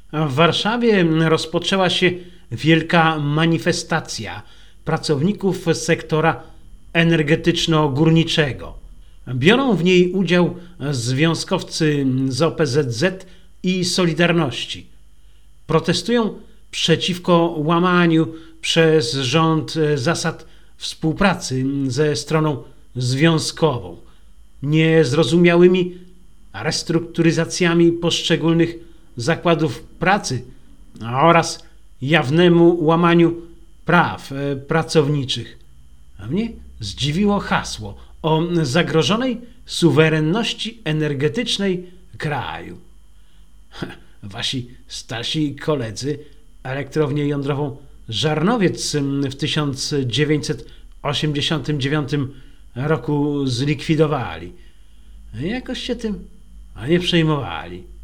W Warszawie rozpoczęła się wielka manifestacja pracowników sektora energetyczno-górniczego. Biorą w niej udział związkowcy z OPZZ i Solidarności. Protestują przeciwko łamaniu przez rząd zasad współpracy ze stroną związkową, niezrozumiałymi restrukturyzacjami poszczególnych zakładów pracy oraz jawnemu łamaniu praw pracowniczych. A mnie zdziwiło hasło o zagrożonej suwerenności energetycznej kraju. Wasi starsi koledzy elektrownię jądrową Żarnowiec w 1989 roku zlikwidowali. Jakoś się tym nie przejmowali.